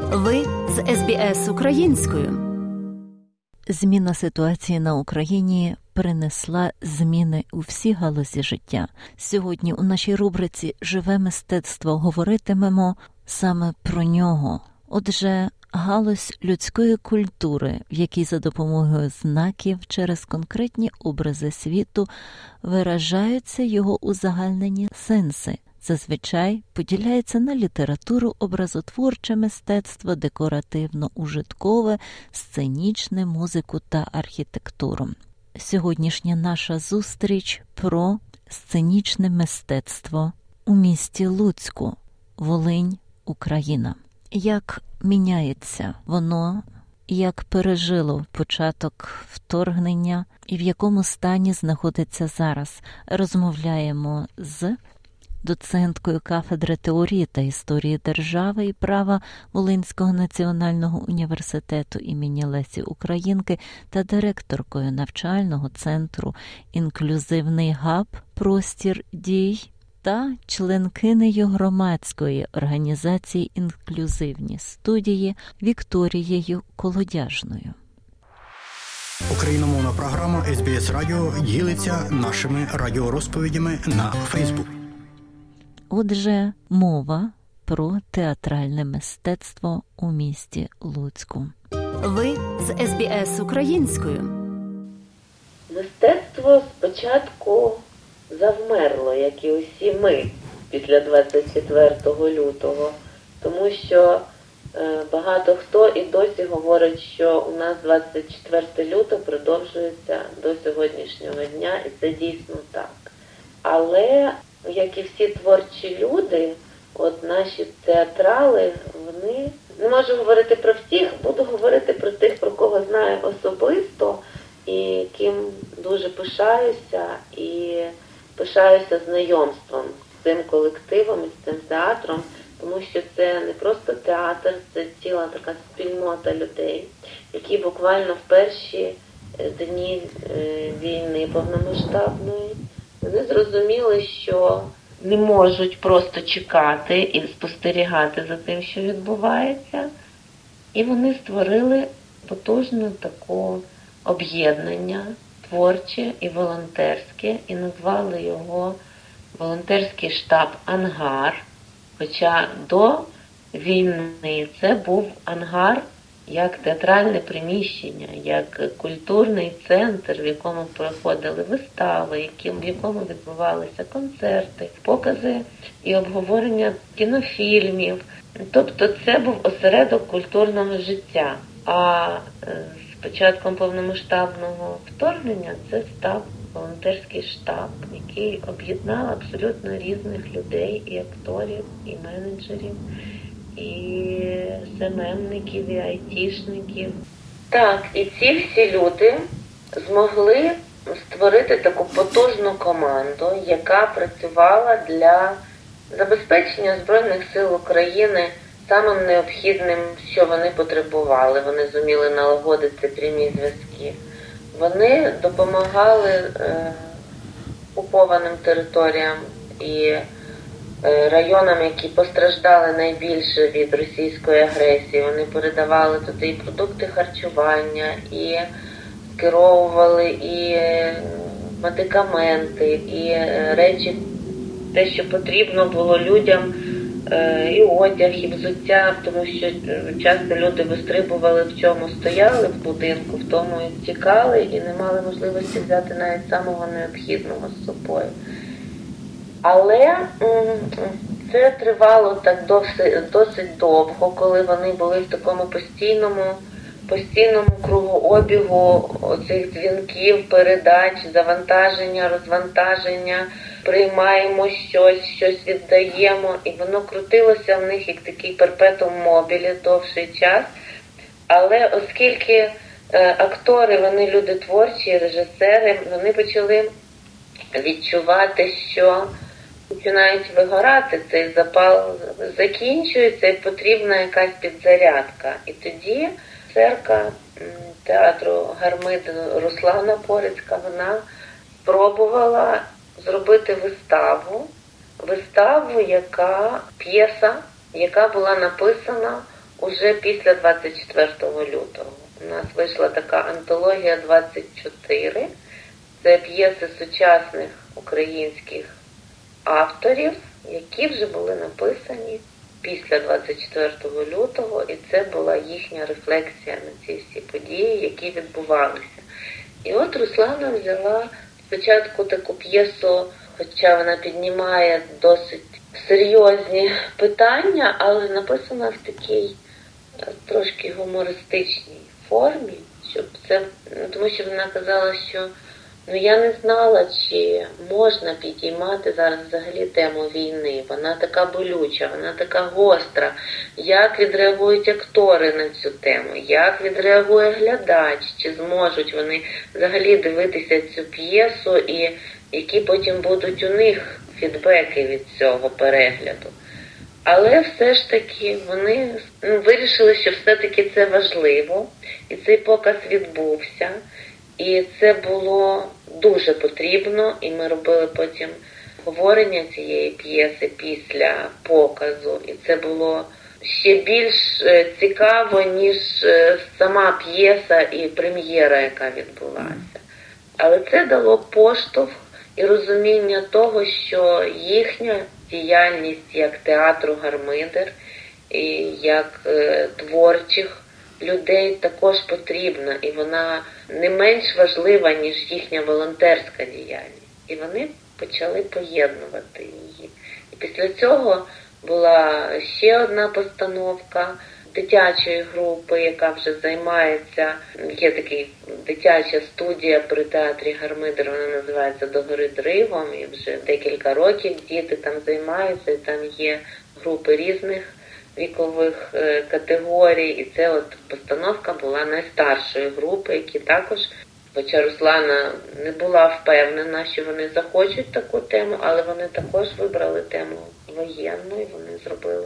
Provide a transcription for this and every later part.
Ви з СБС українською. Зміна ситуації на Україні принесла зміни у всі галузі життя. Сьогодні у нашій рубриці «Живе мистецтво» говоритимемо саме про нього. Отже, галузь людської культури, в якій за допомогою знаків через конкретні образи світу виражаються його узагальнені сенси, зазвичай поділяється на літературу, образотворче мистецтво, декоративно-ужиткове, сценічне, музику та архітектуру. Сьогоднішня наша зустріч про сценічне мистецтво у місті Луцьку, Волинь, Україна. Як міняється воно, як пережило початок вторгнення і в якому стані знаходиться зараз. Розмовляємо з доценткою кафедри теорії та історії держави і права Волинського національного університету імені Лесі Українки та директоркою навчального центру «Інклюзивний габ. Простір дій» та членкинею громадської організації «Інклюзивні студії» Вікторією Колодяжною. Україномовна програма СБС Радіо ділиться нашими радіорозповідями на Фейсбук. Отже, мова про театральне мистецтво у місті Луцьку. Ви з СБС українською. Мистецтво спочатку завмерло, як і усі ми, після 24 лютого. Тому що багато хто і досі говорить, що у нас 24 лютого продовжується до сьогоднішнього дня, і це дійсно так. Але як і всі творчі люди, от наші театрали, вони, не можу говорити про всіх, буду говорити про тих, про кого знаю особисто, і ким дуже пишаюся, і пишаюся знайомством з цим колективом, з цим театром, тому що це не просто театр, це ціла така спільнота людей, які буквально в перші дні війни повномасштабної вони зрозуміли, що не можуть просто чекати і спостерігати за тим, що відбувається. І вони створили потужне таке об'єднання творче і волонтерське, і назвали його волонтерський штаб «Ангар». Хоча до війни це був ангар як театральне приміщення, як культурний центр, в якому проходили вистави, в якому відбувалися концерти, покази і обговорення кінофільмів. Тобто це був осередок культурного життя. А з початком повномасштабного вторгнення це став волонтерський штаб, який об'єднав абсолютно різних людей, і акторів, і менеджерів, і СММників, і айтішників. Так, і ці всі люди змогли створити таку потужну команду, яка працювала для забезпечення Збройних сил України самим необхідним, що вони потребували. Вони зуміли налагодити прямі зв'язки. Вони допомагали окупованим територіям і районам, які постраждали найбільше від російської агресії. Вони передавали туди і продукти харчування, і скеровували і медикаменти, і речі, те, що потрібно було людям, і одяг, і взуття, тому що часто люди вистрибували, в чому стояли в будинку, в тому і тікали, і не мали можливості взяти навіть самого необхідного з собою. Але це тривало так досить довго, коли вони були в такому постійному кругообігу оцих дзвінків, передач, завантаження, розвантаження, приймаємо щось віддаємо, і воно крутилося в них як такий перпетум мобілі довший час. Але оскільки актори, вони люди творчі, режисери, вони почали відчувати, що починають вигорати, цей запал закінчується і потрібна якась підзарядка. І тоді акторка театру Гармиди Руслана Порицька, вона спробувала зробити п'єса, яка була написана уже після 24 лютого. У нас вийшла така антологія 24. Це п'єси сучасних українських авторів, які вже були написані після 24 лютого, і це була їхня рефлексія на ці всі події, які відбувалися. І от Руслана взяла спочатку таку п'єсу, хоча вона піднімає досить серйозні питання, але написана в такій трошки гумористичній формі, щоб це, тому що вона казала, що я не знала, чи можна підіймати зараз взагалі тему війни. Вона така болюча, вона така гостра. Як відреагують актори на цю тему? Як відреагує глядач? Чи зможуть вони взагалі дивитися цю п'єсу і які потім будуть у них фідбеки від цього перегляду? Але все ж таки вони вирішили, що все-таки це важливо. І цей показ відбувся. І це було дуже потрібно, і ми робили потім говорення цієї п'єси після показу. І це було ще більш цікаво, ніж сама п'єса і прем'єра, яка відбулася. Але це дало поштовх і розуміння того, що їхня діяльність як театру «Гармидер» і як творчих людей також потрібна, і вона не менш важлива, ніж їхня волонтерська діяльність. І вони почали поєднувати її. І після цього була ще одна постановка дитячої групи, яка вже займається, є така дитяча студія при театрі «Гармидер», вона називається «Догори дригом», і вже декілька років діти там займаються, і там є групи різних вікових категорій, і це от постановка була найстаршої групи, які також, хоча Руслана не була впевнена, що вони захочуть таку тему, але вони також вибрали тему воєнну, і вони зробили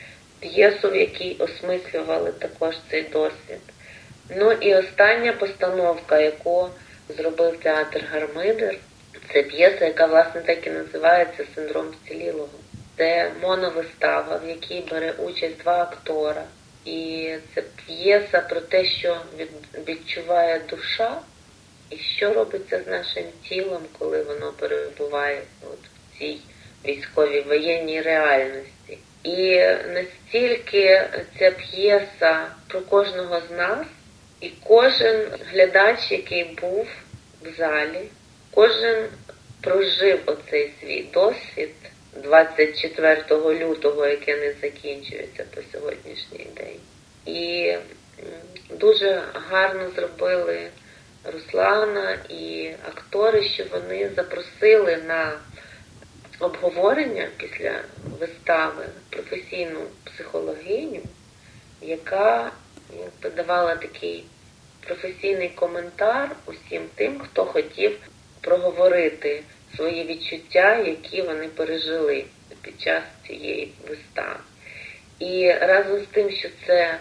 п'єсу, в якій осмислювали також цей досвід. Ну і остання постановка, яку зробив театр «Гармидер», це п'єса, яка, власне, так і називається «Синдром вцілілого». Це моновистава, в якій бере участь 2 актора. І це п'єса про те, що відчуває душа, і що робиться з нашим тілом, коли воно перебуває от в цій військовій воєнній реальності. І настільки ця п'єса про кожного з нас, і кожен глядач, який був в залі, кожен прожив оцей свій досвід 24 лютого, яке не закінчується по сьогоднішній день. І дуже гарно зробили Руслана і актори, що вони запросили на обговорення після вистави професійну психологиню, яка давала такий професійний коментар усім тим, хто хотів проговорити свої відчуття, які вони пережили під час цієї вистави. І разом з тим, що це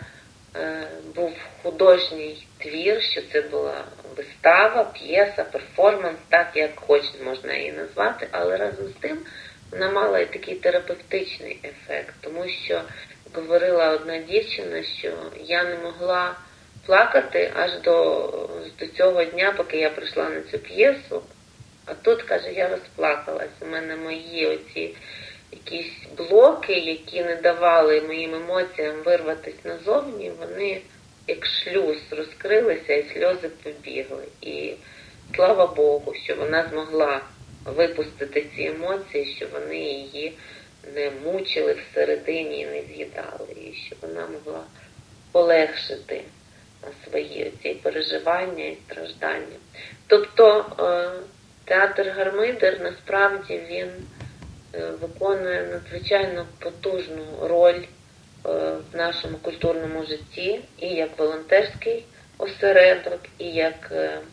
був художній твір, що це була вистава, п'єса, перформанс, так як хоч можна її назвати, але разом з тим вона мала і такий терапевтичний ефект, тому що говорила одна дівчина, що я не могла плакати аж до цього дня, поки я прийшла на цю п'єсу, а тут, каже, я розплакалась. У мене мої оці якісь блоки, які не давали моїм емоціям вирватися назовні, вони як шлюз розкрилися і сльози побігли. І слава Богу, що вона змогла випустити ці емоції, що вони її не мучили всередині і не з'їдали. І що вона могла полегшити свої оці переживання і страждання. Тобто театр «Гармидер» насправді він виконує надзвичайно потужну роль в нашому культурному житті і як волонтерський осередок, і як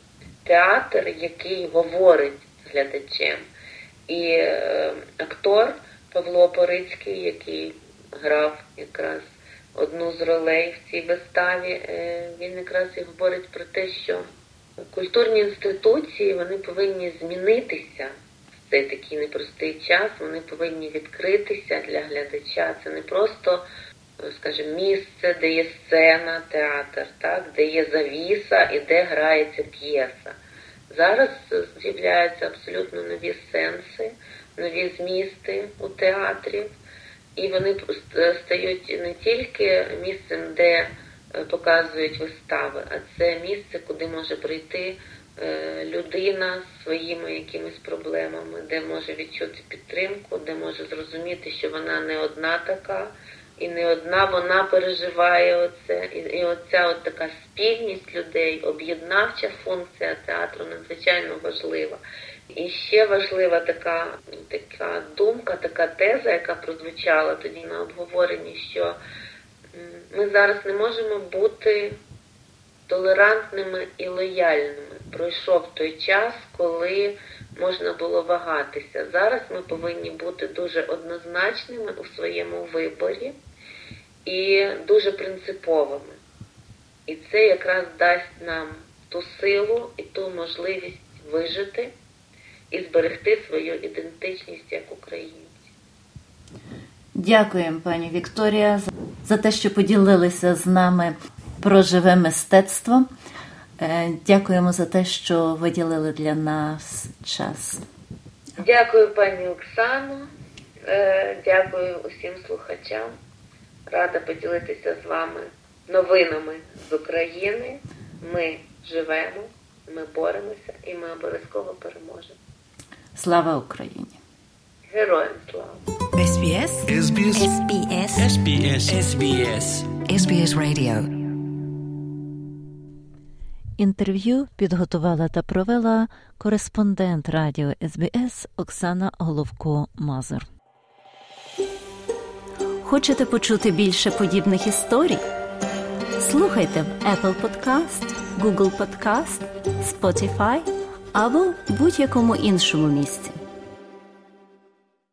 театр, який говорить з глядачем. І актор Павло Порицький, який грав якраз одну з ролей в цій виставі, він якраз і говорить про те, що культурні інституції, вони повинні змінитися в цей такий непростий час, вони повинні відкритися для глядача. Це не просто скажімо, місце, де є сцена, театр, так, де є завіса і де грається п'єса. Зараз з'являються абсолютно нові сенси, нові змісти у театрі, і вони стають не тільки місцем, де показують вистави, а це місце, куди може прийти людина з своїми якимись проблемами, де може відчути підтримку, де може зрозуміти, що вона не одна така, і не одна вона переживає оце. І оця от така спільність людей, об'єднавча функція театру надзвичайно важлива. І ще важлива така думка, така теза, яка прозвучала тоді на обговоренні, що ми зараз не можемо бути толерантними і лояльними. Пройшов той час, коли можна було вагатися. Зараз ми повинні бути дуже однозначними у своєму виборі і дуже принциповими. І це якраз дасть нам ту силу і ту можливість вижити і зберегти свою ідентичність як українці. Дякуємо, пані Вікторія, за те, що поділилися з нами про живе мистецтво. Дякуємо за те, що виділили для нас час. Дякую, пані Оксано. Дякую усім слухачам. Рада поділитися з вами новинами з України. Ми живемо, ми боремося і ми обов'язково переможемо. Слава Україні! Героям слава! SBS. SBS. SBS. SBS. SBS. SBS Radio. Інтерв'ю підготувала та провела кореспондент радіо СБС Оксана Головко-Мазур. Хочете почути більше подібних історій? Слухайте в Apple Podcast, Google Podcast, Spotify або будь-якому іншому місці.